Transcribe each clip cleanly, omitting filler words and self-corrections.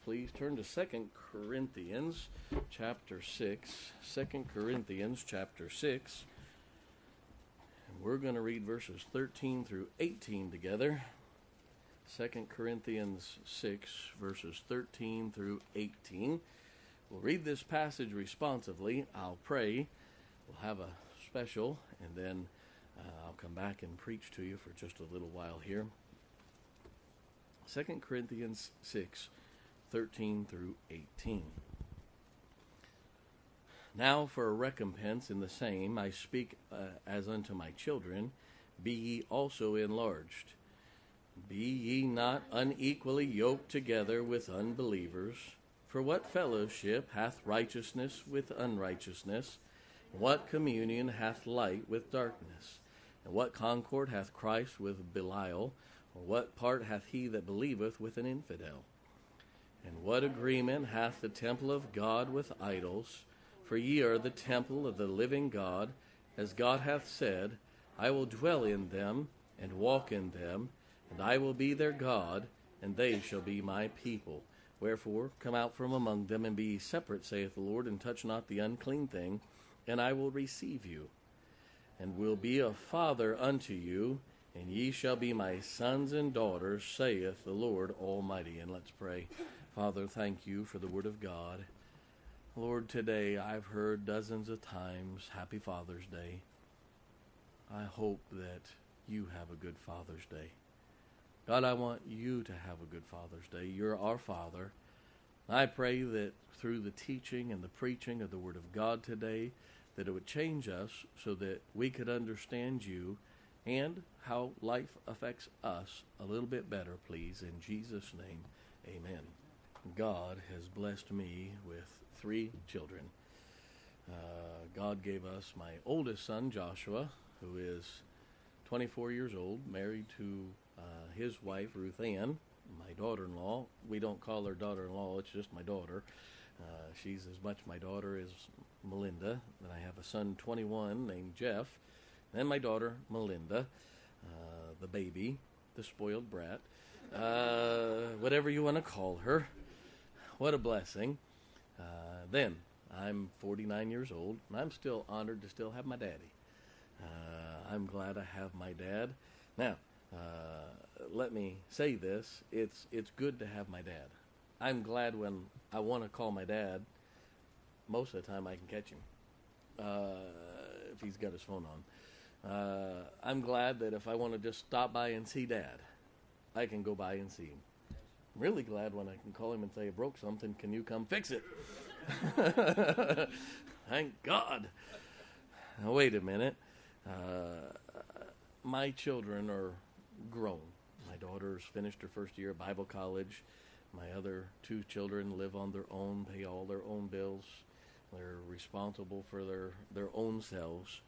please turn to 2 Corinthians chapter 6. 2 Corinthians chapter 6. And we're going to read verses 13 through 18 together. 2 Corinthians 6, verses 13 through 18. We'll read this passage responsively. I'll pray. We'll have a special, and then I'll come back and preach to you for just a little while here. 2 Corinthians 6, 13 through 18. Now for a recompense in the same I speak as unto my children, be ye also enlarged. Be ye not unequally yoked together with unbelievers. For what fellowship hath righteousness with unrighteousness? And what communion hath light with darkness? And what concord hath Christ with Belial? Or what part hath he that believeth with an infidel? And what agreement hath the temple of God with idols? For ye are the temple of the living God, as God hath said, I will dwell in them, and walk in them, and I will be their God, and they shall be my people. Wherefore, come out from among them, and be ye separate, saith the Lord, and touch not the unclean thing, and I will receive you, and will be a father unto you, and ye shall be my sons and daughters, saith the Lord Almighty. And let's pray. Father, thank you for the word of God. Lord, today I've heard dozens of times, Happy Father's Day. I hope that you have a good Father's Day. God, I want you to have a good Father's Day. You're our Father. I pray that through the teaching and the preaching of the Word of God today, that it would change us so that we could understand you and how life affects us a little bit better, please. In Jesus' name, amen. God has blessed me with 3 children. God gave us my oldest son, Joshua, who is 24 years old, married to his wife, Ruth Ann, my daughter-in-law. We don't call her daughter-in-law, it's just my daughter. She's as much my daughter as Melinda. Then I have a son, 21, named Jeff. And my daughter, Melinda, the baby, the spoiled brat, whatever you want to call her. What a blessing. Then, I'm 49 years old, and I'm still honored to still have my daddy. I'm glad I have my dad. Now, let me say this. It's good to have my dad. I'm glad when I want to call my dad, most of the time I can catch him, if he's got his phone on. I'm glad that if I want to just stop by and see Dad, I can go by and see him. I'm really glad when I can call him and say, I broke something, can you come fix it? Thank God. Now, wait a minute. My children are grown. My daughter's finished her first year of Bible college. My other 2 children live on their own, pay all their own bills. They're responsible for their own selves.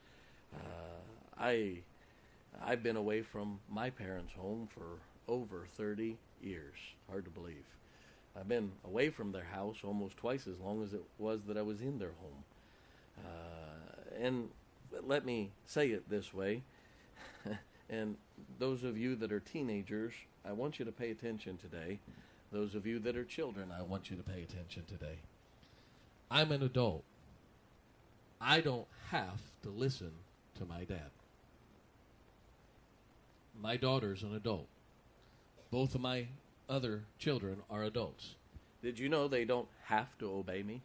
I've been away from my parents' home for over 30 years. Hard to believe. I've been away from their house almost twice as long as it was that I was in their home. And let me say it this way. And those of you that are teenagers, I want you to pay attention today. Those of you that are children, I want you to pay attention today. I'm an adult. I don't have to listen to my dad. My daughter's an adult. Both of my other children are adults. Did you know they don't have to obey me?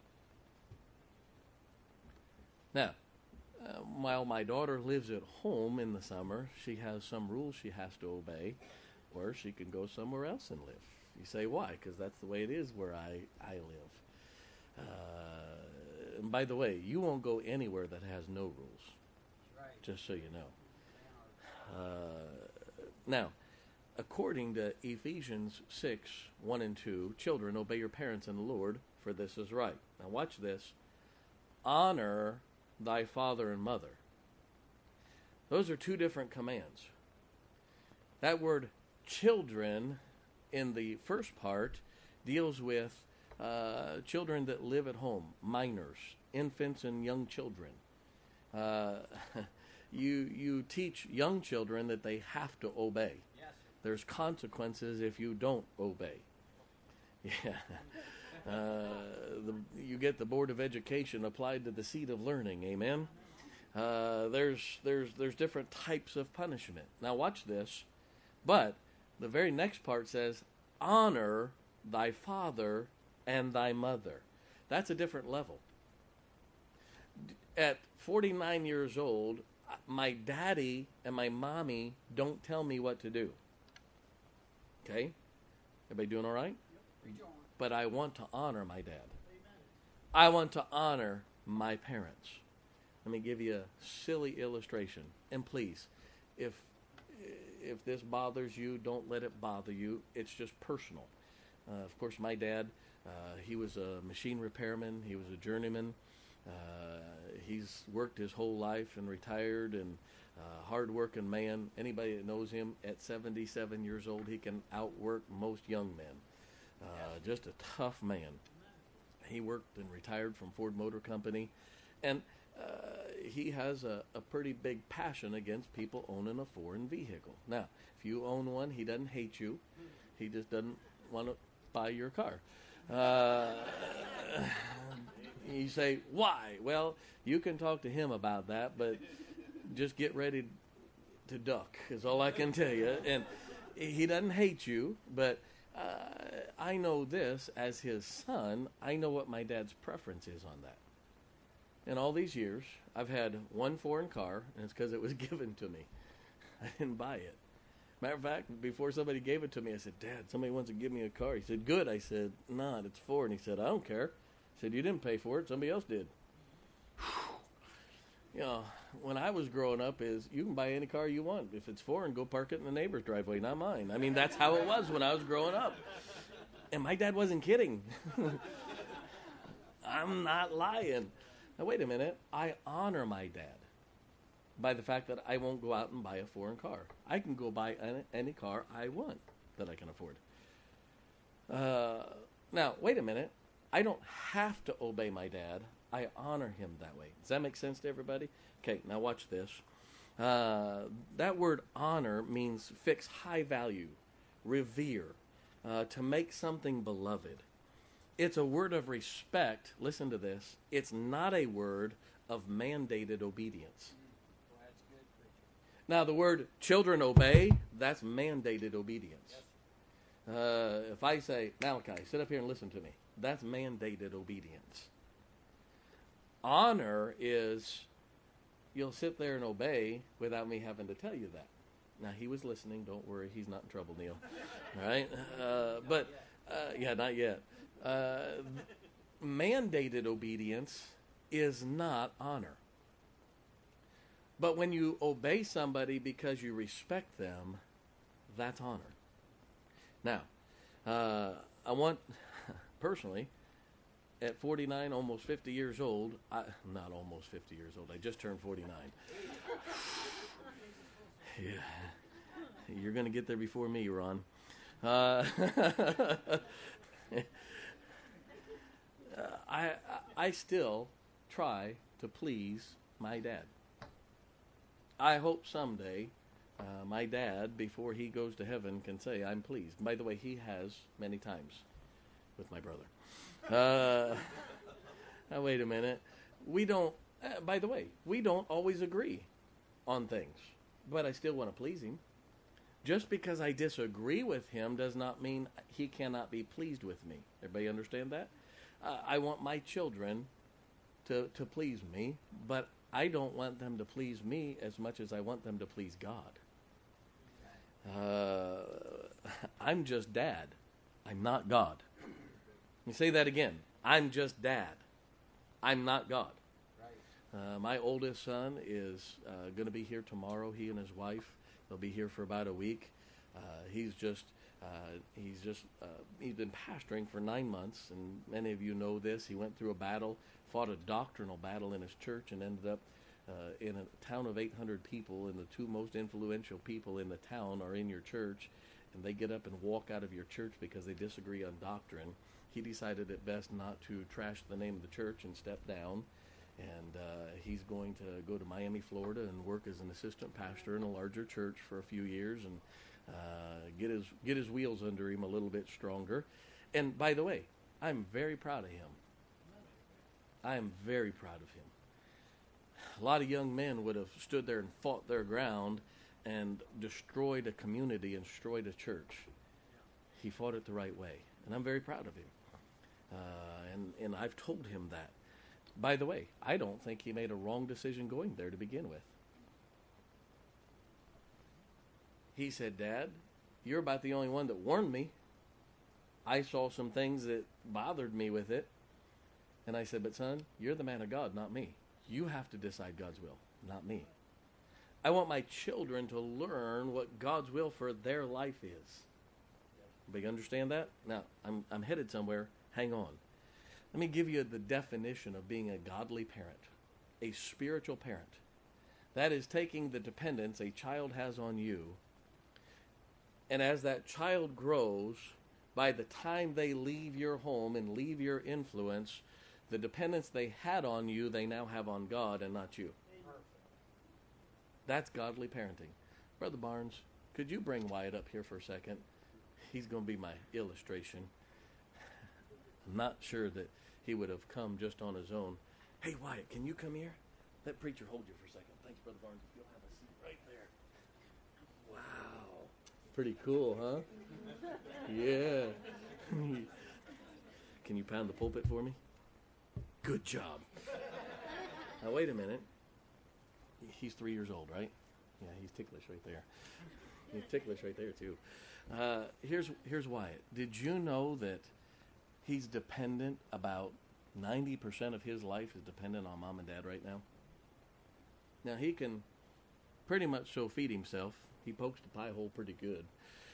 Now, while my daughter lives at home in the summer, she has some rules she has to obey, or she can go somewhere else and live. You say, why? Because that's the way it is where I live. And by the way, you won't go anywhere that has no rules. Right. Just so you know. Now, according to Ephesians 6, 1 and 2, children, obey your parents in the Lord, for this is right. Now watch this. Honor thy father and mother. Those are 2 different commands. That word children in the first part deals with children that live at home, minors, infants and young children. You teach young children that they have to obey. Yes. There's consequences if you don't obey. Yeah. You get the Board of Education applied to the seat of learning. Amen. There's different types of punishment. Now watch this. But the very next part says, honor thy father and thy mother. That's a different level. At 49 years old, my daddy and my mommy don't tell me what to do. Okay? Everybody doing all right? But I want to honor my dad. I want to honor my parents. Let me give you a silly illustration. And please, if this bothers you, don't let it bother you. It's just personal. Of course, my dad, he was a machine repairman. He was a journeyman. He's worked his whole life and retired, and hard-working man. Anybody that knows him at 77 years old, he can outwork most young men. Just a tough man. He worked and retired from Ford Motor Company, and he has a pretty big passion against people owning a foreign vehicle. Now, if you own one, he doesn't hate you. He just doesn't want to buy your car. You say, why? Well, you can talk to him about that, but just get ready to duck is all I can tell you. And he doesn't hate you, but I know this, as his son, I know what my dad's preference is on that. In all these years, I've had one foreign car, and it's because it was given to me. I didn't buy it. Matter of fact, before somebody gave it to me, I said, Dad, somebody wants to give me a car. He said, good. I said, nah, it's foreign. He said, I don't care. I said, you didn't pay for it. Somebody else did. You know, when I was growing up, you can buy any car you want. If it's foreign, go park it in the neighbor's driveway, not mine. I mean, that's how it was when I was growing up. And my dad wasn't kidding. I'm not lying. Now, wait a minute. I honor my dad by the fact that I won't go out and buy a foreign car. I can go buy any car I want that I can afford. Now, wait a minute. I don't have to obey my dad. I honor him that way. Does that make sense to everybody? Okay, now watch this. That word honor means fix high value, revere, to make something beloved. It's a word of respect. Listen to this. It's not a word of mandated obedience. Now, the word children obey, that's mandated obedience. If I say, Malachi, sit up here and listen to me, that's mandated obedience. Honor is you'll sit there and obey without me having to tell you that. Now, he was listening. Don't worry. He's not in trouble, Neil. All right? Yeah, not yet. Mandated obedience is not honor. But when you obey somebody because you respect them, that's honor. Now, I want, personally, at 49, almost 50 years old, not almost 50 years old, I just turned 49. Yeah, you're going to get there before me, Ron. I still try to please my dad. I hope someday my dad, before he goes to heaven, can say, I'm pleased. By the way, he has many times with my brother. Now, wait a minute. We don't, by the way, we don't always agree on things, but I still want to please him. Just because I disagree with him does not mean he cannot be pleased with me. Everybody understand that? I want my children to please me, but I don't want them to please me as much as I want them to please God. I'm just dad. I'm not God. Let me say that again. I'm just dad. I'm not God. My oldest son is going to be here tomorrow. He and his wife, they'll be here for about a week. He's been pastoring for 9 months, and many of you know this. He went through a battle, fought a doctrinal battle in his church, and ended up in a town of 800 people, and the two most influential people in the town are in your church, and they get up and walk out of your church because they disagree on doctrine. He decided it best not to trash the name of the church and step down, and he's going to go to Miami, Florida, and work as an assistant pastor in a larger church for a few years and get his wheels under him a little bit stronger. And by the way, I'm very proud of him. I am very proud of him. A lot of young men would have stood there and fought their ground and destroyed a community and destroyed a church. He fought it the right way, and I'm very proud of him. And I've told him that. By the way, I don't think he made a wrong decision going there to begin with. He said, Dad, you're about the only one that warned me. I saw some things that bothered me with it. And I said, but son, you're the man of God, not me. You have to decide God's will, not me. I want my children to learn what God's will for their life is. Do you understand that? Now, I'm headed somewhere. Hang on. Let me give you the definition of being a godly parent, a spiritual parent. That is taking the dependence a child has on you, and as that child grows, by the time they leave your home and leave your influence, the dependence they had on you, they now have on God and not you. That's godly parenting. Brother Barnes, could you bring Wyatt up here for a second? He's going to be my illustration. I'm not sure that he would have come just on his own. Hey, Wyatt, can you come here? Let preacher hold you for a second. Thanks, Brother Barnes. You'll have a seat right there. Wow. Pretty cool, huh? Yeah. Can you pound the pulpit for me? Good job. Now, wait a minute. He's 3 years old, right? Yeah, he's ticklish right there. He's ticklish right there, too. Here's Wyatt. Did you know that he's dependent, about 90% of his life is dependent on mom and dad right now? Now, he can pretty much so feed himself. He pokes the pie hole pretty good.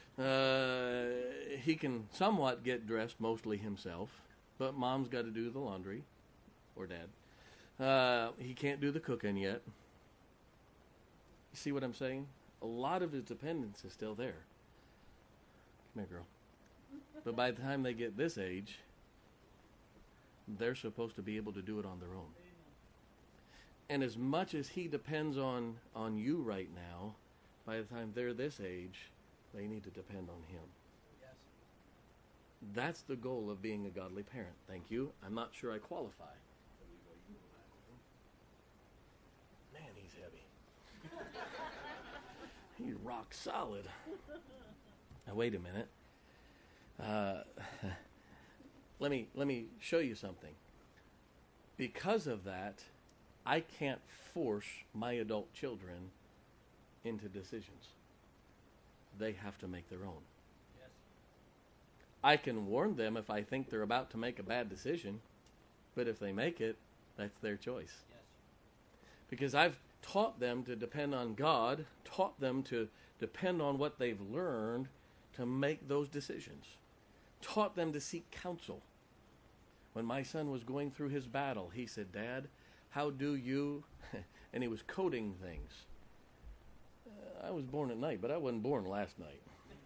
He can somewhat get dressed mostly himself, but mom's got to do the laundry, or dad. He can't do the cooking yet. You see what I'm saying? A lot of his dependence is still there. Come here, girl. But by the time they get this age, they're supposed to be able to do it on their own. And as much as he depends on you right now, by the time they're this age, they need to depend on him. Yes. That's the goal of being a godly parent. Thank you. I'm not sure I qualify. Man, he's heavy. He's rock solid. Now, wait a minute. Let me show you something. Because of that, I can't force my adult children into decisions. They have to make their own. Yes. I can warn them if I think they're about to make a bad decision, but if they make it, that's their choice. Yes. Because I've taught them to depend on God, taught them to depend on what they've learned to make those decisions, taught them to seek counsel. When my son was going through his battle, he said, Dad, how do you, and he was coding things. I was born at night, but I wasn't born last night.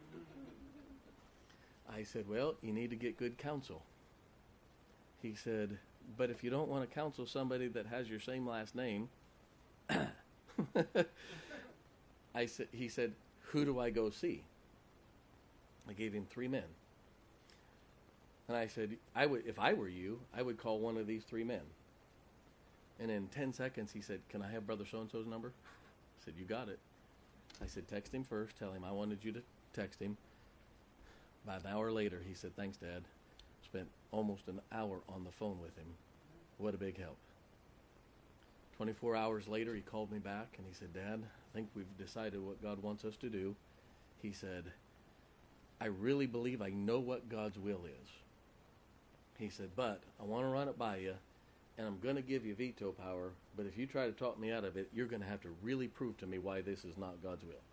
I said, well, you need to get good counsel. He said, but if you don't want to counsel somebody that has your same last name, he said, who do I go see? I gave him 3 men. And I said, if I were you, I would call one of these 3 men. And in 10 seconds, he said, can I have Brother So-and-so's number? I said, you got it. I said, text him first. Tell him I wanted you to text him. About an hour later, he said, thanks, Dad. Spent almost an hour on the phone with him. What a big help. 24 hours later, he called me back, and he said, Dad, I think we've decided what God wants us to do. He said, I really believe I know what God's will is. He said, but I want to run it by you, and I'm going to give you veto power, but if you try to talk me out of it, you're going to have to really prove to me why this is not God's will.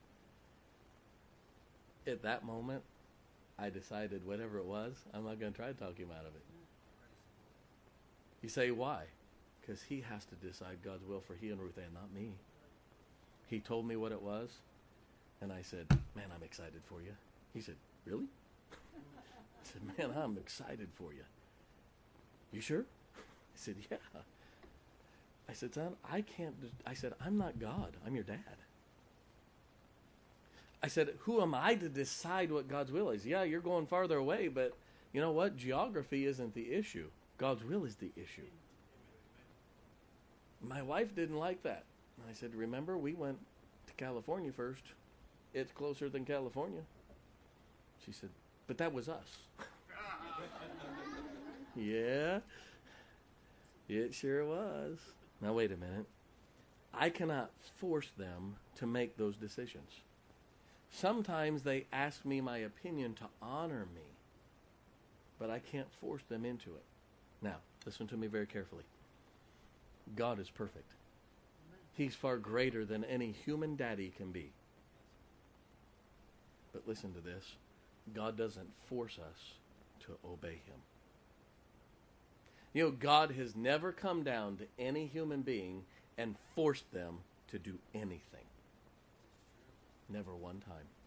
At that moment, I decided whatever it was, I'm not going to try to talk him out of it. You say, why? Because he has to decide God's will for he and Ruth Ann, not me. He told me what it was, and I said, man, I'm excited for you. He said, really? I said, man, I'm excited for you. You sure? I said, yeah. I said, son, I said, I'm not God. I'm your dad. I said, who am I to decide what God's will is? Yeah, you're going farther away, but You know what? Geography isn't the issue. God's will is the issue. My wife didn't like that. I said, remember, we went to California first. It's closer than California. She said, but that was us. Yeah, it sure was. Now, wait a minute. I cannot force them to make those decisions. Sometimes they ask me my opinion to honor me, but I can't force them into it. Now, listen to me very carefully. God is perfect. He's far greater than any human daddy can be. But listen to this. God doesn't force us to obey him. You know, God has never come down to any human being and forced them to do anything. Never one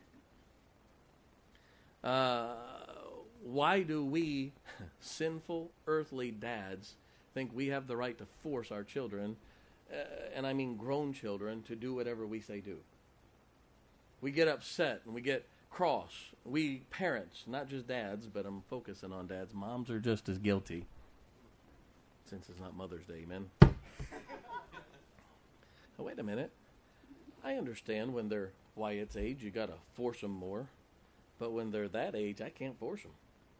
time. Why do we, sinful earthly dads, think we have the right to force our children, and I mean grown children, to do whatever we say do? We get upset and we get cross. We parents, not just dads, but I'm focusing on dads. Moms are just as guilty, since it's not Mother's Day, amen. Now, wait a minute. I understand when they're Wyatt's age, you got to force them more. But when they're that age, I can't force them.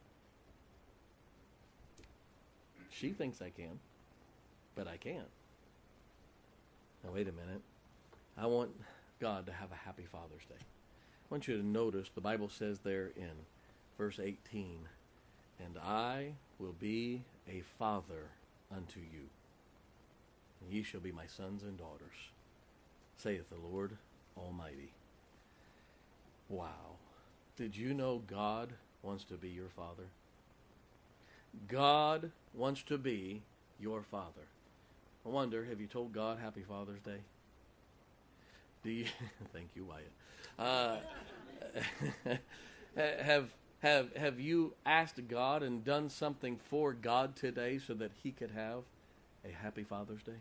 She thinks I can, but I can't. Now, wait a minute. I want God to have a happy Father's Day. I want you to notice the Bible says there in verse 18, and I will be a father unto you, and ye shall be my sons and daughters, saith the Lord Almighty. Wow. Did you know God wants to be your father? God wants to be your father. I wonder, have you told God Happy Father's Day? Do you? Thank you, Wyatt. Have you asked God and done something for God today so that he could have a Happy Father's Day?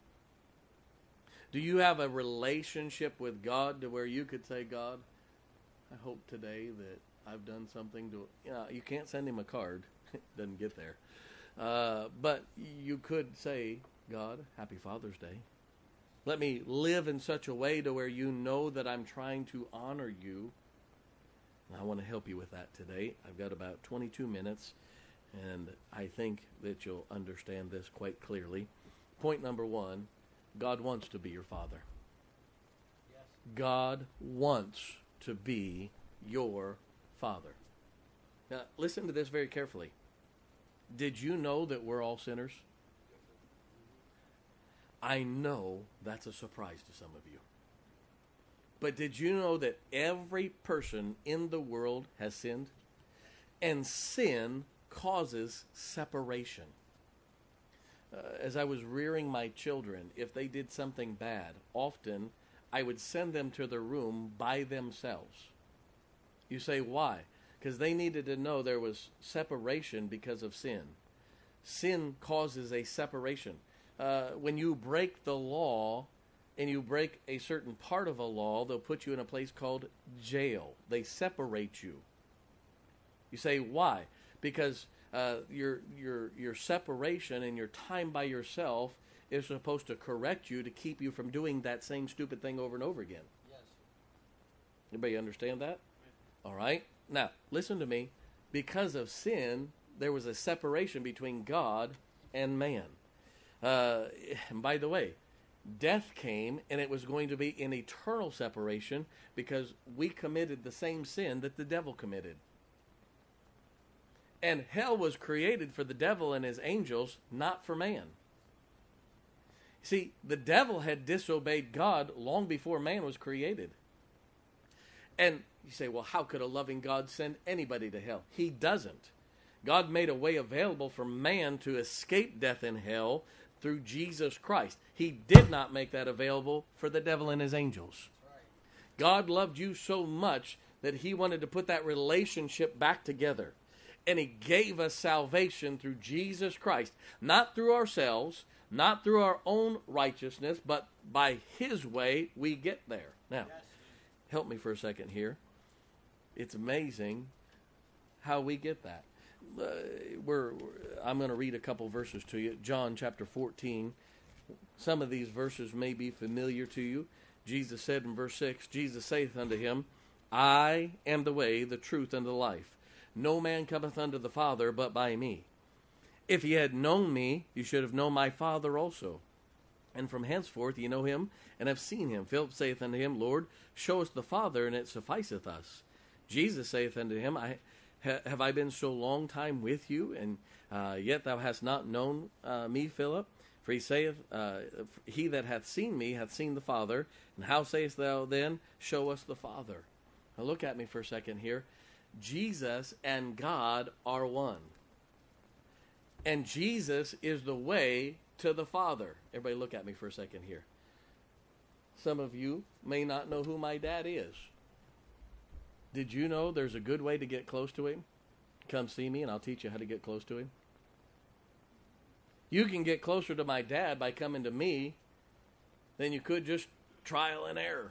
Do you have a relationship with God to where you could say, God, I hope today that I've done something to, you can't send him a card. It doesn't get there. But you could say, God, Happy Father's Day. Let me live in such a way to where you know that I'm trying to honor you. And I want to help you with that today. I've got about 22 minutes, and I think that you'll understand this quite clearly. Point number one, God wants to be your father. Yes. God wants to be your father. Now, listen to this very carefully. Did you know that we're all sinners? I know that's a surprise to some of you. But did you know that every person in the world has sinned? And sin causes separation. As I was rearing my children, if they did something bad, often I would send them to their room by themselves. You say, why? Because they needed to know there was separation because of sin. Sin causes a separation. When you break the law and you break a certain part of a law, they'll put you in a place called jail. They separate you. You say, why? Because your separation and your time by yourself is supposed to correct you to keep you from doing that same stupid thing over and over again. Yes. Anybody understand that? All right. Now, listen to me. Because of sin, there was a separation between God and man. And by the way, death came, and it was going to be an eternal separation because we committed the same sin that the devil committed. And hell was created for the devil and his angels, not for man. See, the devil had disobeyed God long before man was created. And you say, well, how could a loving God send anybody to hell? He doesn't. God made a way available for man to escape death and hell through Jesus Christ. He did not make that available for the devil and his angels. God loved you so much that he wanted to put that relationship back together. And he gave us salvation through Jesus Christ. Not through ourselves, not through our own righteousness, but by his way we get there. Now, help me for a second here. It's amazing how we get that. I'm going to read a couple verses to you. John chapter 14. Some of these verses may be familiar to you. Jesus said in verse 6, Jesus saith unto him, I am the way, the truth, and the life. No man cometh unto the Father but by me. If ye had known me, you should have known my Father also. And from henceforth ye know him, and have seen him. Philip saith unto him, Lord, show us the Father, and it sufficeth us. Jesus saith unto him, Have I been so long time with you, and yet thou hast not known me, Philip? For he saith, He that hath seen me hath seen the Father. And how sayest thou then, Show us the Father? Now look at me for a second here. Jesus and God are one. And Jesus is the way to the Father. Everybody look at me for a second here. Some of you may not know who my dad is. Did you know there's a good way to get close to him? Come see me and I'll teach you how to get close to him. You can get closer to my dad by coming to me than you could just trial and error.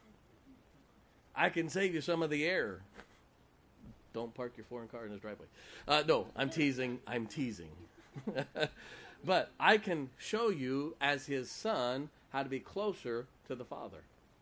I can save you some of the error. Don't park your foreign car in his driveway. No, I'm teasing. But I can show you as his son how to be closer to the Father.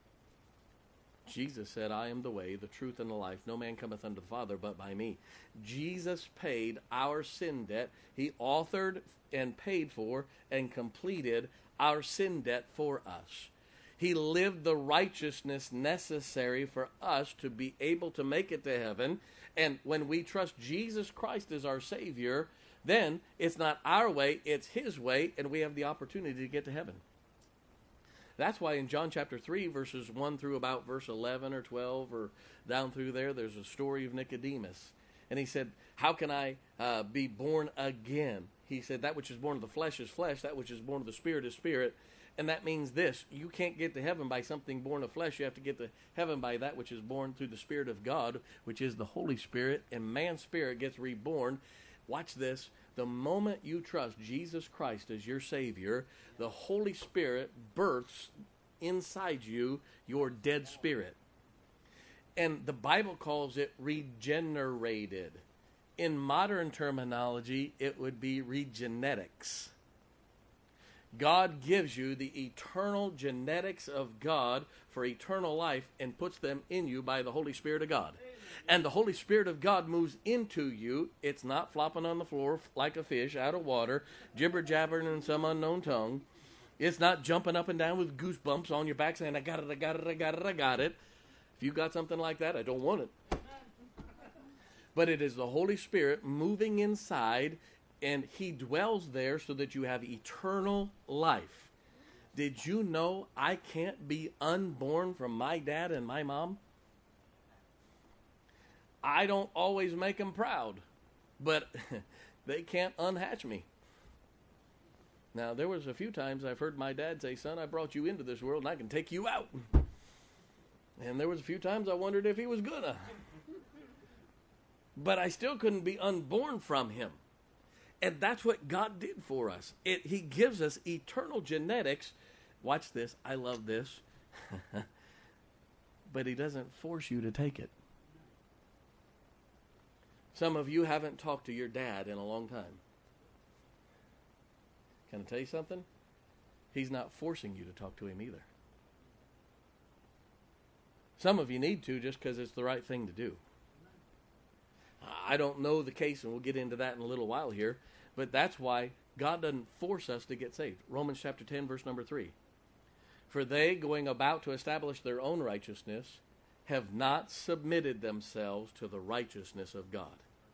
Jesus said, I am the way, the truth, and the life. No man cometh unto the Father but by me. Jesus paid our sin debt. He authored and paid for and completed our sin debt for us. He lived the righteousness necessary for us to be able to make it to heaven. And when we trust Jesus Christ as our Savior, then it's not our way, it's his way, and we have the opportunity to get to heaven. That's why in John chapter 3, verses 1 through about verse 11 or 12 or down through there, there's a story of Nicodemus. And he said, how can I be born again? He said, that which is born of the flesh is flesh, that which is born of the Spirit is spirit. And that means this, you can't get to heaven by something born of flesh. You have to get to heaven by that which is born through the Spirit of God, which is the Holy Spirit, and man's spirit gets reborn. Watch this. The moment you trust Jesus Christ as your Savior, the Holy Spirit births inside you your dead spirit. And the Bible calls it regenerated. In modern terminology, it would be regenetics. God gives you the eternal genetics of God for eternal life and puts them in you by the Holy Spirit of God. And the Holy Spirit of God moves into you. It's not flopping on the floor like a fish out of water, jibber-jabbering in some unknown tongue. It's not jumping up and down with goosebumps on your back saying, I got it, I got it, I got it, I got it. If you got something like that, I don't want it. But it is the Holy Spirit moving inside, and he dwells there so that you have eternal life. Did you know I can't be unborn from my dad and my mom? I don't always make them proud, but they can't unhatch me. Now, there was a few times I've heard my dad say, son, I brought you into this world and I can take you out. And there was a few times I wondered if he was gonna. But I still couldn't be unborn from him. And that's what God did for us. He gives us eternal genetics. Watch this. I love this. But he doesn't force you to take it. Some of you haven't talked to your dad in a long time. Can I tell you something? He's not forcing you to talk to him either. Some of you need to just because it's the right thing to do. I don't know the case, and we'll get into that in a little while here, but that's why God doesn't force us to get saved. Romans chapter 10, verse number 3. For they, going about to establish their own righteousness, have not submitted themselves to the righteousness of God.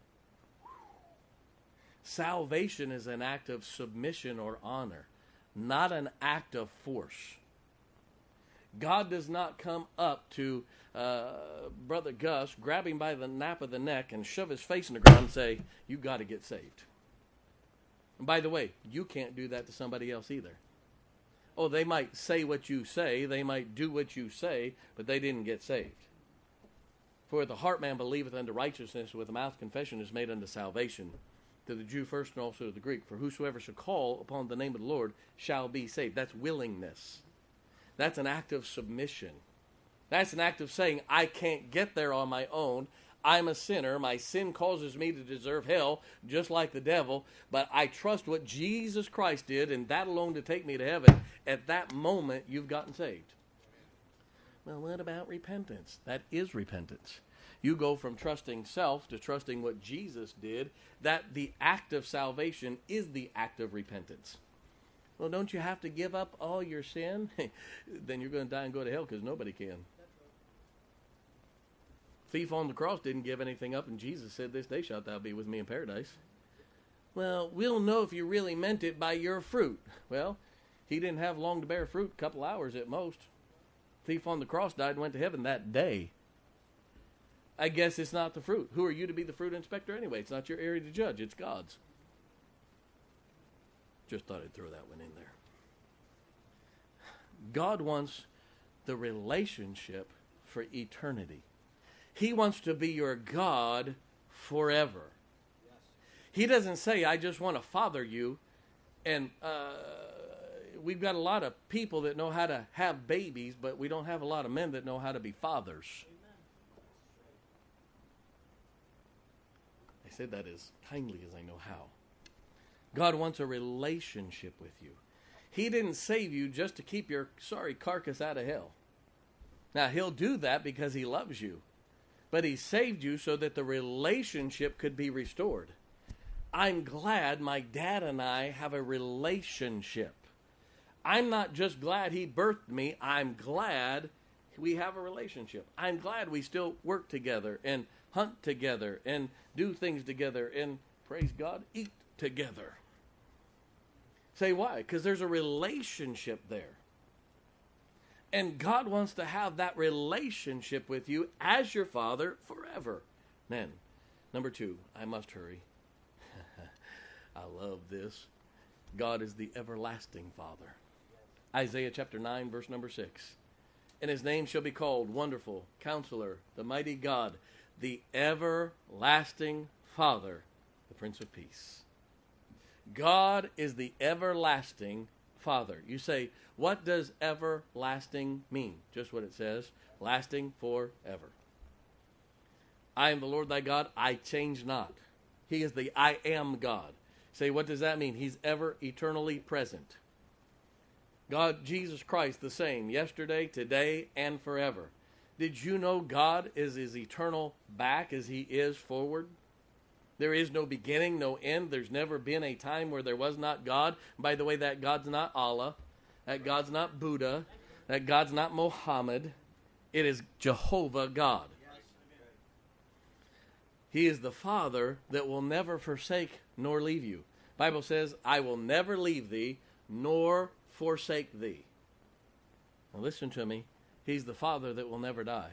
Salvation is an act of submission or honor, not an act of force. God does not come up to Brother Gus, grab him by the nape of the neck, and shove his face in the ground and say, you got to get saved. And by the way, you can't do that to somebody else either. Oh, they might say what you say, they might do what you say, but they didn't get saved. For with the heart man believeth unto righteousness, with the mouth confession is made unto salvation. To the Jew first and also to the Greek. For whosoever shall call upon the name of the Lord shall be saved. That's willingness. That's an act of submission. That's an act of saying, I can't get there on my own. I'm a sinner. My sin causes me to deserve hell, just like the devil. But I trust what Jesus Christ did, and that alone to take me to heaven. At that moment, you've gotten saved. Well, what about repentance? That is repentance. You go from trusting self to trusting what Jesus did. That the act of salvation is the act of repentance. Well, don't you have to give up all your sin? Then you're going to die and go to hell, because nobody can. Thief on the cross didn't give anything up, and Jesus said, "This day shalt thou be with me in paradise." Well, we'll know if you really meant it by your fruit. Well, he didn't have long to bear fruit, a couple hours at most. Thief on the cross died and went to heaven that day. I guess it's not the fruit. Who are you to be the fruit inspector anyway? It's not your area to judge. It's God's. Just thought I'd throw that one in there. God wants the relationship for eternity. He wants to be your God forever. Yes. He doesn't say, "I just want to father you." And we've got a lot of people that know how to have babies, but we don't have a lot of men that know how to be fathers. I said that as kindly as I know how. God wants a relationship with you. He didn't save you just to keep your sorry carcass out of hell. Now, he'll do that because he loves you. But he saved you so that the relationship could be restored. I'm glad my dad and I have a relationship. I'm not just glad he birthed me. I'm glad we have a relationship. I'm glad we still work together and hunt together and do things together and, praise God, eat together. Say why? Because there's a relationship there. And God wants to have that relationship with you as your Father forever. Then, number 2, I must hurry. I love this. God is the everlasting Father. Isaiah chapter 9, verse number 6. And his name shall be called Wonderful, Counselor, the Mighty God, the Everlasting Father, the Prince of Peace. God is the everlasting Father. You say, what does everlasting mean? Just what it says, lasting forever. I am the Lord thy God, I change not. He is the I am God. Say, what does that mean? He's ever eternally present. God, Jesus Christ, the same, yesterday, today, and forever. Did you know God is as eternal back as he is forward? There is no beginning, no end. There's never been a time where there was not God. By the way, that God's not Allah. That God's not Buddha. That God's not Mohammed. It is Jehovah God. He is the Father that will never forsake nor leave you. Bible says, I will never leave thee nor forsake thee. Now listen to me. He's the Father that will never die.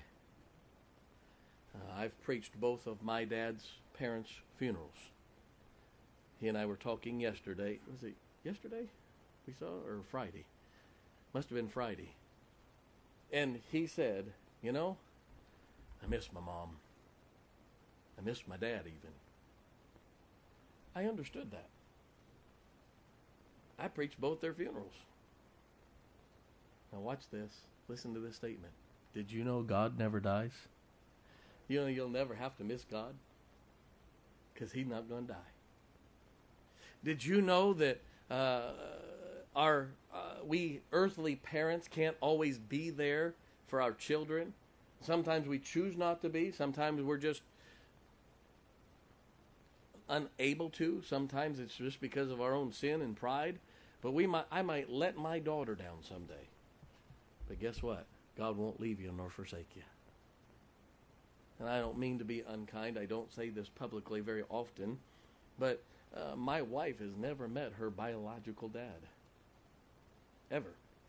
I've preached both of my dad's parents' funerals. He and I were talking yesterday. Was it yesterday we saw, or Friday? Must have been Friday. And he said, you know, I miss my mom. I miss my dad even. I understood that. I preached both their funerals. Now watch this. Listen to this statement. Did you know God never dies? You know you'll never have to miss God because he's not going to die. Did you know that we earthly parents can't always be there for our children? Sometimes we choose not to be. Sometimes we're just unable to. Sometimes it's just because of our own sin and pride. But I might let my daughter down someday. But guess what? God won't leave you nor forsake you. And I don't mean to be unkind. I don't say this publicly very often. But my wife has never met her biological dad. Ever.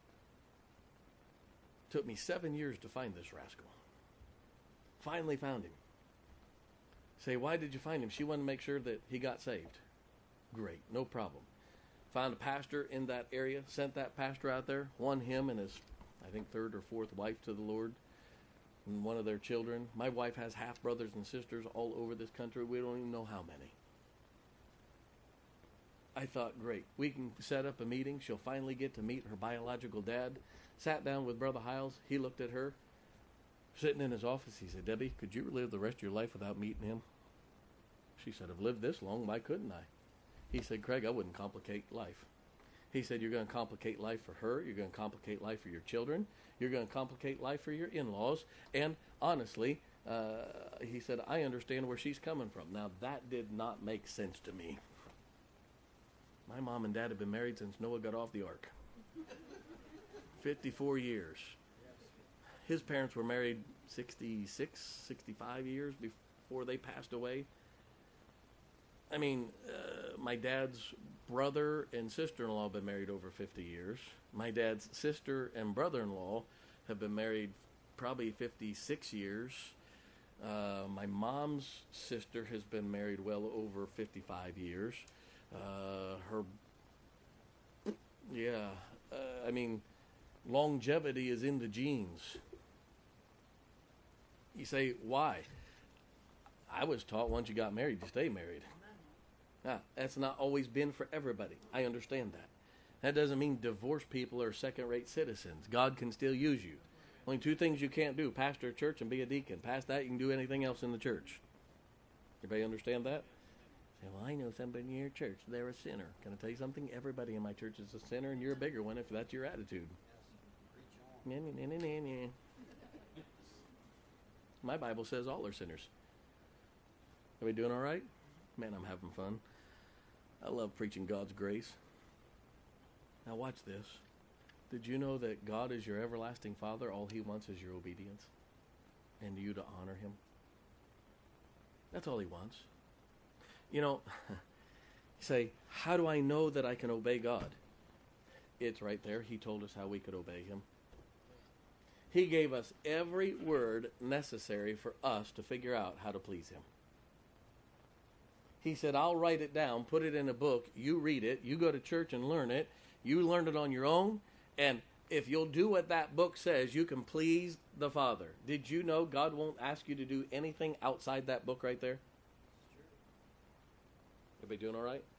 Took me 7 years to find this rascal. Finally found him. Say, why did you find him? She wanted to make sure that he got saved. Great, no problem. Found a pastor in that area, sent that pastor out there, won him and his, I think, third or fourth wife to the Lord, and one of their children. My wife has half brothers and sisters all over this country. We don't even know how many. I thought, great, we can set up a meeting. She'll finally get to meet her biological dad. Sat down with Brother Hiles. He looked at her. Sitting in his office, he said, Debbie, could you live the rest of your life without meeting him? She said, I've lived this long, why couldn't I? He said, Craig, I wouldn't complicate life. He said, you're going to complicate life for her. You're going to complicate life for your children. You're going to complicate life for your in-laws. And honestly, he said, I understand where she's coming from. Now, that did not make sense to me. My mom and dad have been married since Noah got off the ark. 54 years. His parents were married 66, 65 years before they passed away. I mean, my dad's brother and sister-in-law have been married over 50 years. My dad's sister and brother-in-law have been married probably 56 years. My mom's sister has been married well over 55 years. I mean, longevity is in the genes. You say, why? I was taught once you got married, you stay married. Now, that's not always been for everybody. I understand that. That doesn't mean divorced people are second-rate citizens. God can still use you. Only two things you can't do, pastor a church and be a deacon. Past that, you can do anything else in the church. Everybody understand that? Say, well, I know somebody in your church. They're a sinner. Can I tell you something? Everybody in my church is a sinner, and you're a bigger one if that's your attitude. My Bible says all are sinners. Are we doing all right? Man, I'm having fun. I love preaching God's grace. Now watch this. Did you know that God is your everlasting Father? All He wants is your obedience and you to honor Him. That's all He wants. You know, you say, how do I know that I can obey God? It's right there. He told us how we could obey Him. He gave us every word necessary for us to figure out how to please Him. He said, I'll write it down, put it in a book, you read it, you go to church and learn it, you learn it on your own, and if you'll do what that book says, you can please the Father. Did you know God won't ask you to do anything outside that book right there? Everybody doing all right?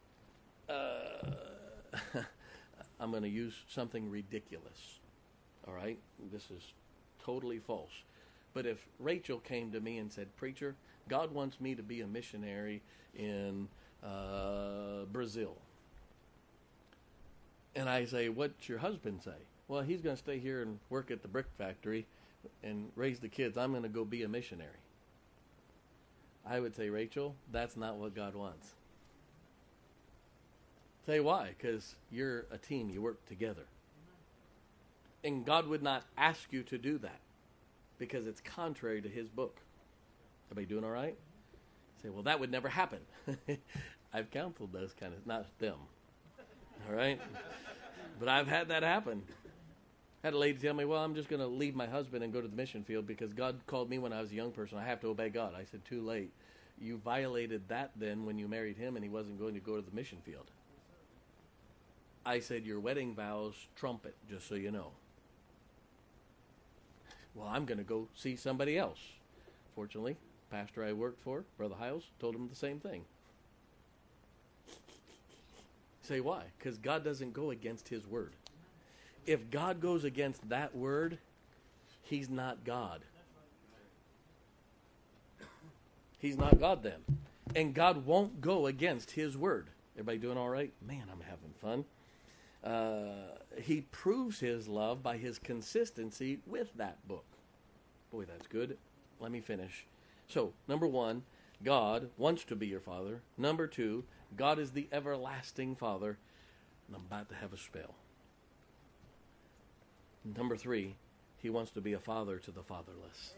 I'm going to use something ridiculous. All right? This is totally false. But if Rachel came to me and said, Preacher, God wants me to be a missionary in Brazil. And I say, what's your husband say? Well, he's going to stay here and work at the brick factory and raise the kids. I'm going to go be a missionary. I would say, Rachel, that's not what God wants. Say why? Because you're a team. You work together. And God would not ask you to do that because it's contrary to His book. Everybody doing all right? Say, well, that would never happen. I've counseled those kind of, not them. All right? But I've had that happen. I had a lady tell me, well, I'm just going to leave my husband and go to the mission field because God called me when I was a young person. I have to obey God. I said, too late. You violated that then when you married him and he wasn't going to go to the mission field. I said, your wedding vows trump it, just so you know. Well, I'm going to go see somebody else. Fortunately, pastor I worked for, Brother Hiles, told him the same thing. Say why? Because God doesn't go against His word. If God goes against that word, He's not God. He's not God then. And God won't go against His word. Everybody doing all right? Man, I'm having fun. He proves His love by His consistency with that book. Boy, that's good. Let me finish. So, number one, God wants to be your Father. Number two, God is the everlasting Father. And I'm about to have a spell. Number three, He wants to be a father to the fatherless.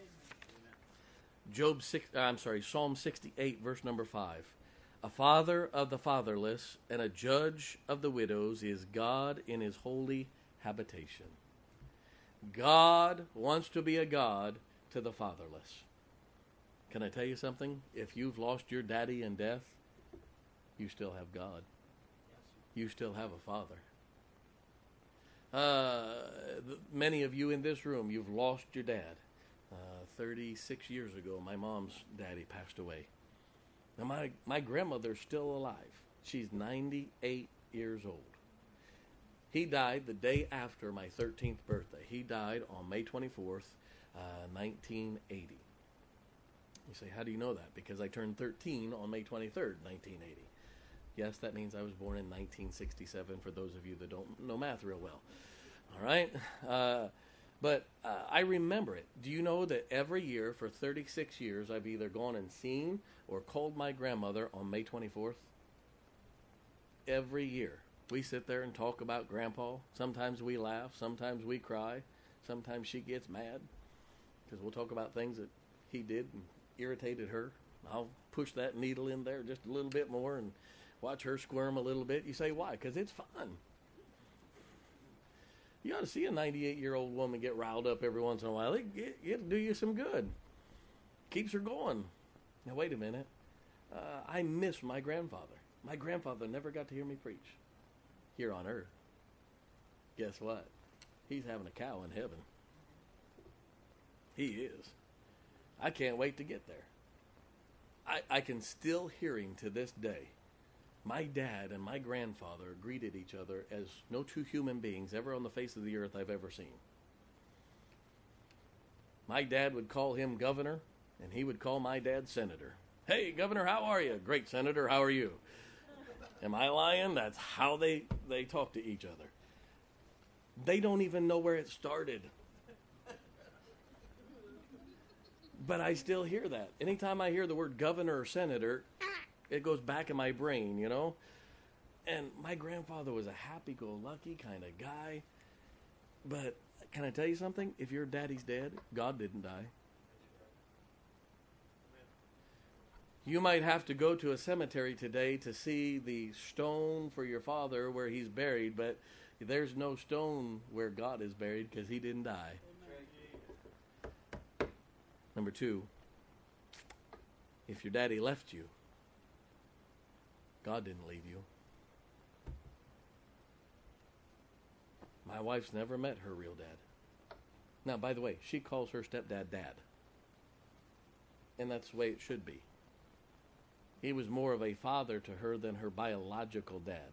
Psalm 68, verse number 5. A father of the fatherless and a judge of the widows is God in His holy habitation. God wants to be a God to the fatherless. Can I tell you something? If you've lost your daddy in death, you still have God. You still have a father. Many of you in this room, you've lost your dad. 36 years ago, my mom's daddy passed away. Now, my grandmother's still alive. She's 98 years old. He died the day after my 13th birthday. He died on May 24th, 1980. You say, how do you know that? Because I turned 13 on May 23rd, 1980. Yes, that means I was born in 1967, for those of you that don't know math real well. All right? But I remember it. Do you know that every year for 36 years I've either gone and seen or called my grandmother on May 24th? Every year. We sit there and talk about Grandpa. Sometimes we laugh. Sometimes we cry. Sometimes she gets mad because we'll talk about things that he did and irritated her. I'll push that needle in there just a little bit more and watch her squirm a little bit. You say, why? Because it's fun. You ought to see a 98-year-old woman get riled up every once in a while. It'll do you some good. Keeps her going. Now, wait a minute. I miss my grandfather. My grandfather never got to hear me preach here on earth. Guess what? He's having a cow in heaven. He is. I can't wait to get there. I can still hear him to this day. My dad and my grandfather greeted each other as no two human beings ever on the face of the earth I've ever seen. My dad would call him governor, and he would call my dad senator. Hey, governor, how are you? Great, senator, how are you? Am I lying? That's how they talk to each other. They don't even know where it started. But I still hear that. Anytime I hear the word governor or senator, it goes back in my brain, you know? And my grandfather was a happy-go-lucky kind of guy. But can I tell you something? If your daddy's dead, God didn't die. You might have to go to a cemetery today to see the stone for your father where he's buried, but there's no stone where God is buried because he didn't die. Number 2, if your daddy left you, God didn't leave you. My wife's never met her real dad. Now, by the way, she calls her stepdad Dad. And that's the way it should be. He was more of a father to her than her biological dad.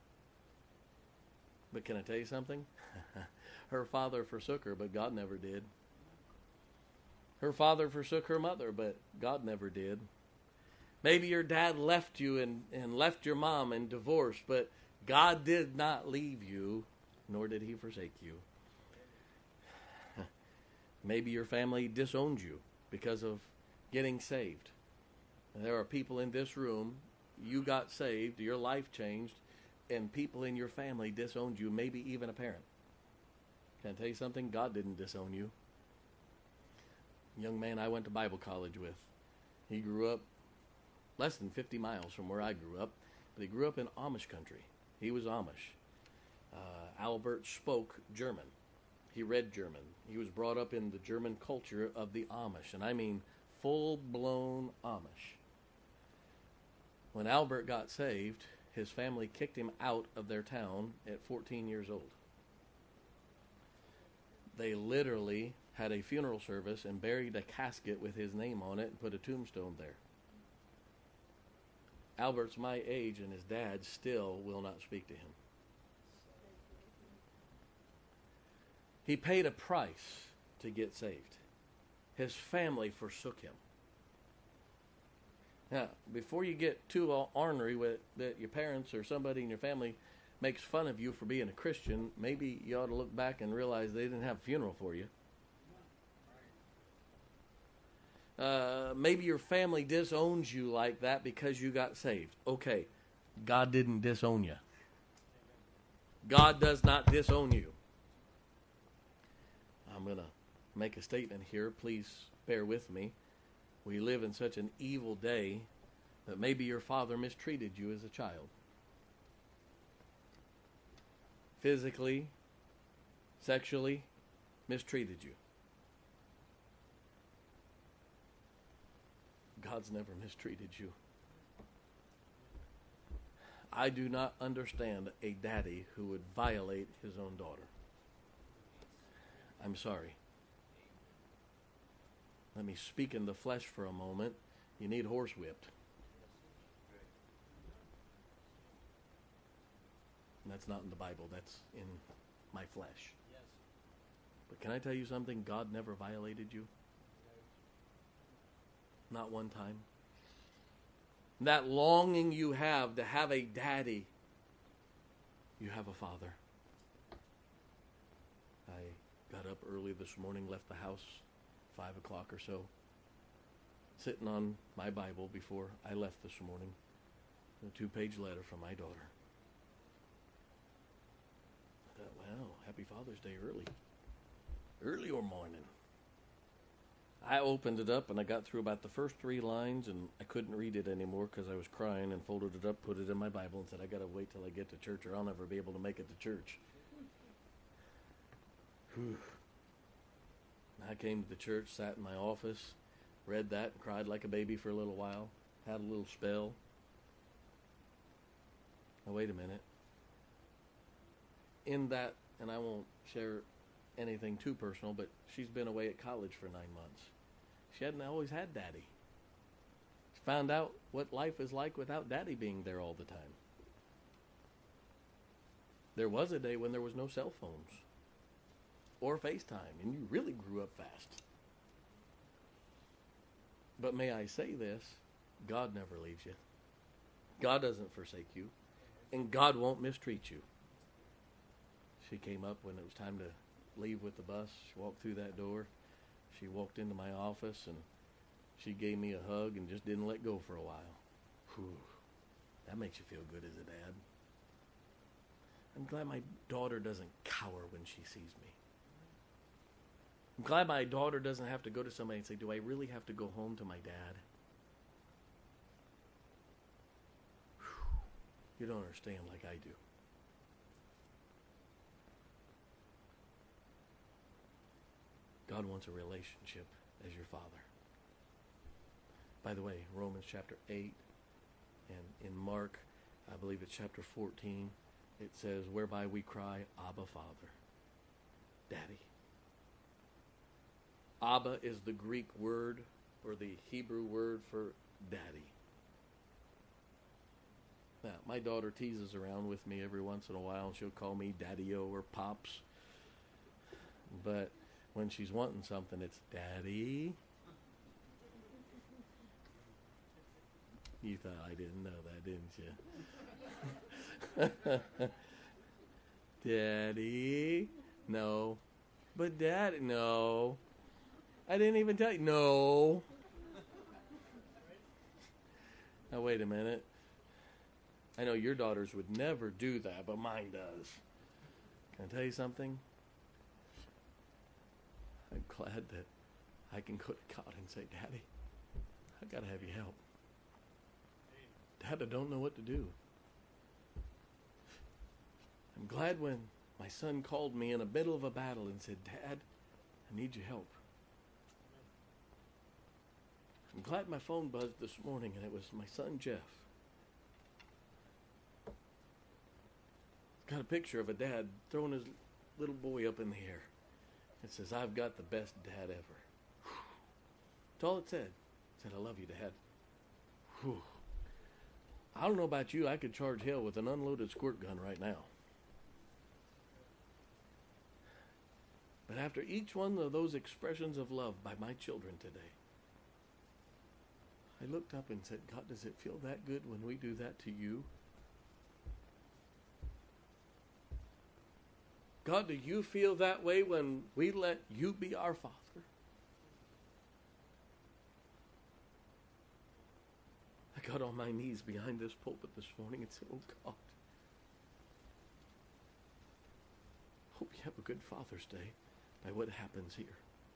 But can I tell you something? Her father forsook her, but God never did. Her father forsook her mother, but God never did. Maybe your dad left you and left your mom and divorced, but God did not leave you, nor did he forsake you. Maybe your family disowned you because of getting saved. And there are people in this room, you got saved, your life changed, and people in your family disowned you, maybe even a parent. Can I tell you something? God didn't disown you. Young man I went to Bible college with. He grew up less than 50 miles from where I grew up, but he grew up in Amish country. He was Amish. Albert spoke German. He read German. He was brought up in the German culture of the Amish, and I mean full-blown Amish. When Albert got saved, his family kicked him out of their town at 14 years old. They literally had a funeral service and buried a casket with his name on it and put a tombstone there. Albert's my age, and his dad still will not speak to him. He paid a price to get saved. His family forsook him. Now, before you get too ornery with that your parents or somebody in your family makes fun of you for being a Christian, maybe you ought to look back and realize they didn't have a funeral for you. Maybe your family disowns you like that because you got saved. Okay, God didn't disown you. God does not disown you. I'm going to make a statement here. Please bear with me. We live in such an evil day that maybe your father mistreated you as a child. Physically, sexually, mistreated you. God's never mistreated you. I do not understand a daddy who would violate his own daughter. I'm sorry. Let me speak in the flesh for a moment. You need horsewhipped. And that's not in the Bible. That's in my flesh. But can I tell you something? God never violated you. Not one time. That longing you have to have a daddy, you have a father. I got up early this morning, left the house 5 o'clock or so, sitting on my Bible before I left this morning, a 2-page letter from my daughter. I thought, wow, happy Father's Day early or morning. I opened it up and I got through about the first 3 lines and I couldn't read it anymore because I was crying, and folded it up, put it in my Bible, and said, I got to wait till I get to church or I'll never be able to make it to church. Whew. I came to the church, sat in my office, read that, and cried like a baby for a little while, had a little spell. Now wait a minute. In that, and I won't share anything too personal, but she's been away at college for 9 months. She hadn't always had daddy. She found out what life is like without daddy being there all the time. There was a day when there was no cell phones or FaceTime, and you really grew up fast. But may I say this, God never leaves you. God doesn't forsake you, and God won't mistreat you. She came up when it was time to leave with the bus. She walked through that door. She walked into my office and she gave me a hug and just didn't let go for a while. Whew. That makes you feel good as a dad. I'm glad my daughter doesn't cower when she sees me. I'm glad my daughter doesn't have to go to somebody and say, do I really have to go home to my dad? Whew. You don't understand like I do. God wants a relationship as your father. By the way, Romans chapter 8 and in Mark, I believe it's chapter 14, it says, whereby we cry, Abba, Father, Daddy. Abba is the Greek word or the Hebrew word for daddy. Now, my daughter teases around with me every once in a while, and she'll call me Daddy-O or Pops. But when she's wanting something, it's Daddy. You thought I didn't know that, didn't you? Daddy. No. But Daddy, no. I didn't even tell you. No. Now, wait a minute. I know your daughters would never do that, but mine does. Can I tell you something? I'm glad that I can go to God and say, Daddy, I got to have your help. Dad, I don't know what to do. I'm glad when my son called me in the middle of a battle and said, Dad, I need your help. I'm glad my phone buzzed this morning and it was my son, Jeff. Got a picture of a dad throwing his little boy up in the air. It says, I've got the best dad ever. That's all it said. It said, I love you, Dad. Whew. I don't know about you, I could charge hell with an unloaded squirt gun right now. But after each one of those expressions of love by my children today, I looked up and said, God, does it feel that good when we do that to you? God, do you feel that way when we let you be our Father? I got on my knees behind this pulpit this morning and said, oh God, hope you have a good Father's Day by what happens here.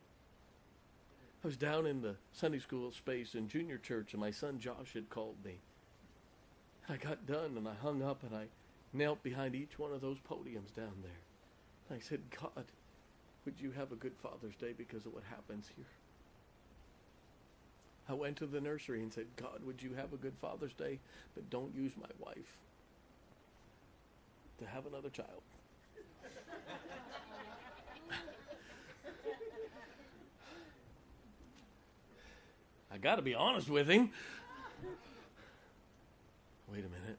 I was down in the Sunday school space in junior church and my son Josh had called me. And I got done and I hung up and I knelt behind each one of those podiums down there. I said, God, would you have a good Father's Day because of what happens here? I went to the nursery and said, God, would you have a good Father's Day, but don't use my wife to have another child. I got to be honest with him. Wait a minute.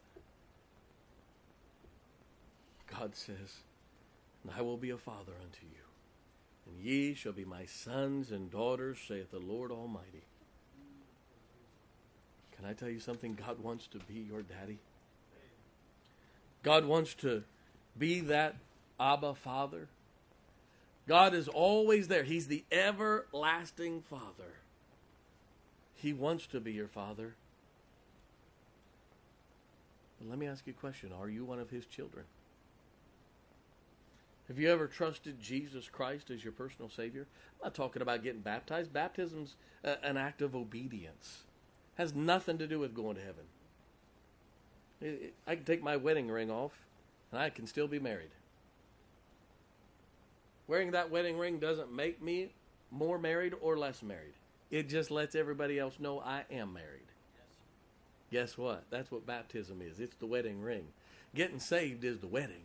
God says, and I will be a father unto you. And ye shall be my sons and daughters, saith the Lord Almighty. Can I tell you something? God wants to be your daddy. God wants to be that Abba Father. God is always there. He's the everlasting Father. He wants to be your Father. But let me ask you a question. Are you one of His children? Have you ever trusted Jesus Christ as your personal Savior? I'm not talking about getting baptized. Baptism's an act of obedience. It has nothing to do with going to heaven. I can take my wedding ring off, and I can still be married. Wearing that wedding ring doesn't make me more married or less married. It just lets everybody else know I am married. Yes. Guess what? That's what baptism is. It's the wedding ring. Getting saved is the wedding.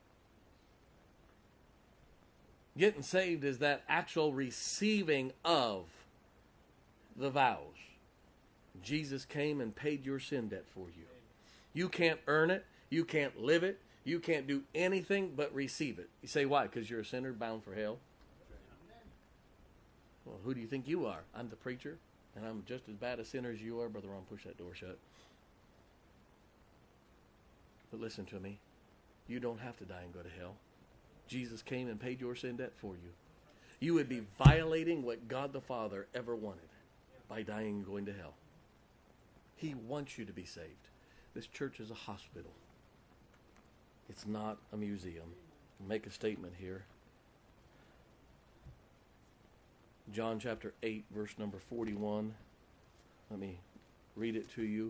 Getting saved is that actual receiving of the vows. Jesus came and paid your sin debt for you. You can't earn it. You can't live it. You can't do anything but receive it. You say, why? Because you're a sinner bound for hell? Well, who do you think you are? I'm the preacher, and I'm just as bad a sinner as you are. Brother Ron, push that door shut. But listen to me. You don't have to die and go to hell. Jesus came and paid your sin debt for you. You would be violating what God the Father ever wanted by dying and going to hell. He wants you to be saved. This church is a hospital. It's not a museum. I'll make a statement here. John chapter 8, verse number 41. Let me read it to you.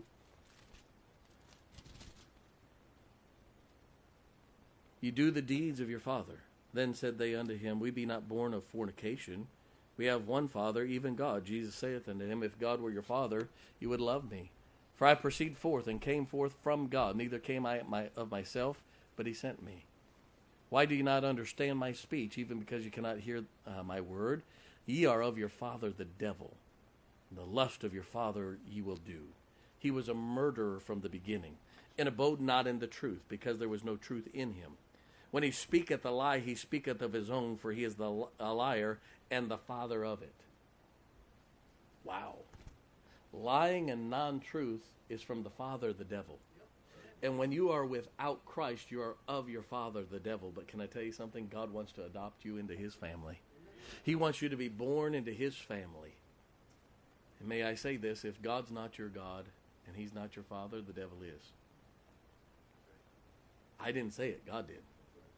You do the deeds of your father. Then said they unto him, We be not born of fornication. We have one Father, even God. Jesus saith unto him, If God were your Father, you would love me. For I proceed forth and came forth from God. Neither came I of myself, but he sent me. Why do you not understand my speech, even because you cannot hear my word? Ye are of your father the devil. The lust of your father ye will do. He was a murderer from the beginning, and abode not in the truth, because there was no truth in him. When he speaketh a lie, he speaketh of his own, for he is a liar and the father of it. Wow. Lying and non-truth is from the father, the devil. And when you are without Christ, you are of your father, the devil. But can I tell you something? God wants to adopt you into his family. He wants you to be born into his family. And may I say this, if God's not your God and he's not your father, the devil is. I didn't say it, God did.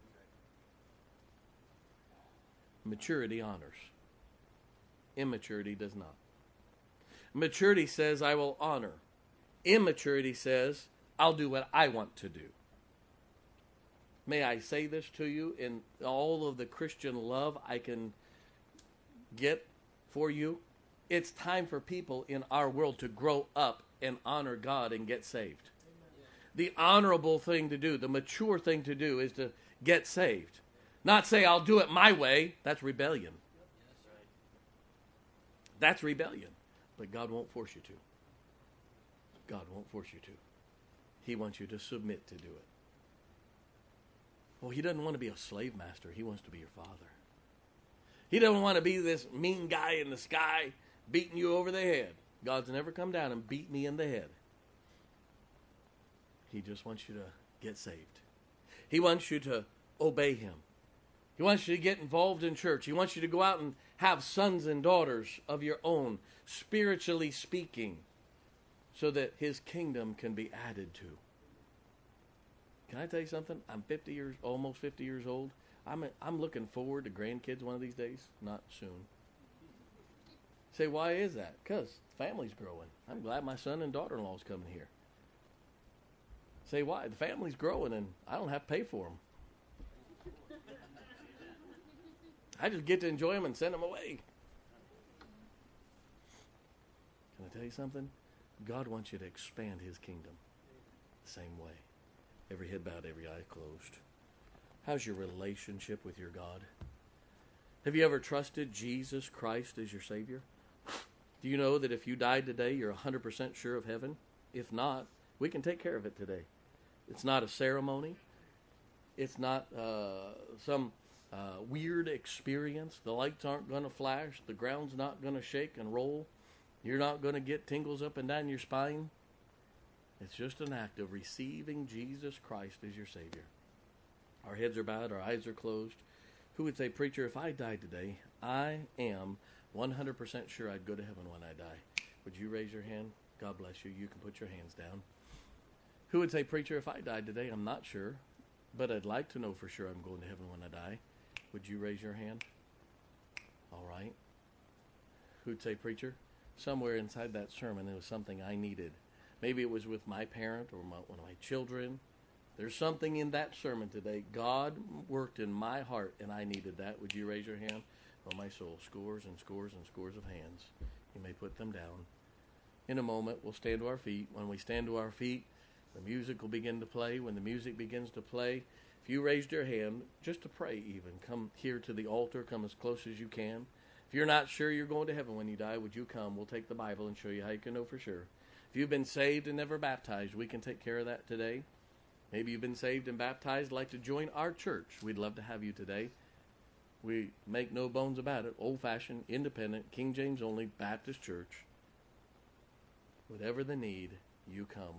Maturity honors. Immaturity does not. Maturity says, I will honor. Immaturity says, I'll do what I want to do. May I say this to you in all of the Christian love I can get for you? It's time for people in our world to grow up and honor God and get saved. The honorable thing to do, the mature thing to do is to get saved. Not say, I'll do it my way. That's rebellion. That's rebellion. But God won't force you to. God won't force you to. He wants you to submit to do it. Well, he doesn't want to be a slave master. He wants to be your father. He doesn't want to be this mean guy in the sky beating you over the head. God's never come down and beat me in the head. He just wants you to get saved. He wants you to obey him. He wants you to get involved in church. He wants you to go out and have sons and daughters of your own, spiritually speaking, so that his kingdom can be added to. Can I tell you something? I'm almost 50 years old. I'm looking forward to grandkids one of these days. Not soon. Say, why is that? Because family's growing. I'm glad my son and daughter-in-law's coming here. Say, why? The family's growing and I don't have to pay for them. I just get to enjoy them and send them away. Can I tell you something? God wants you to expand his kingdom the same way. Every head bowed, every eye closed. How's your relationship with your God? Have you ever trusted Jesus Christ as your Savior? Do you know that if you died today, you're 100% sure of heaven? If not, we can take care of it today. It's not a ceremony. It's not some weird experience. The lights aren't going to flash. The ground's not going to shake and roll. You're not going to get tingles up and down your spine. It's just an act of receiving Jesus Christ as your Savior. Our heads are bowed, our eyes are closed. Who would say, preacher, if I died today, I am 100% sure I'd go to heaven when I die? Would you raise your hand? God bless you. You can put your hands down. Who would say, preacher, if I died today, I'm not sure, but I'd like to know for sure I'm going to heaven when I die? Would you raise your hand? All right. Who'd say, preacher, somewhere inside that sermon there was something I needed. Maybe it was with my parent or one of my children. There's something in that sermon today. God worked in my heart, and I needed that. Would you raise your hand? Oh, my soul, scores and scores and scores of hands. You may put them down. In a moment, we'll stand to our feet. When we stand to our feet, the music will begin to play. When the music begins to play, if you raised your hand, just to pray even, come here to the altar. Come as close as you can. If you're not sure you're going to heaven when you die, would you come? We'll take the Bible and show you how you can know for sure. If you've been saved and never baptized, we can take care of that today. Maybe you've been saved and baptized, like to join our church. We'd love to have you today. We make no bones about it. Old-fashioned, independent, King James only Baptist church. Whatever the need, you come.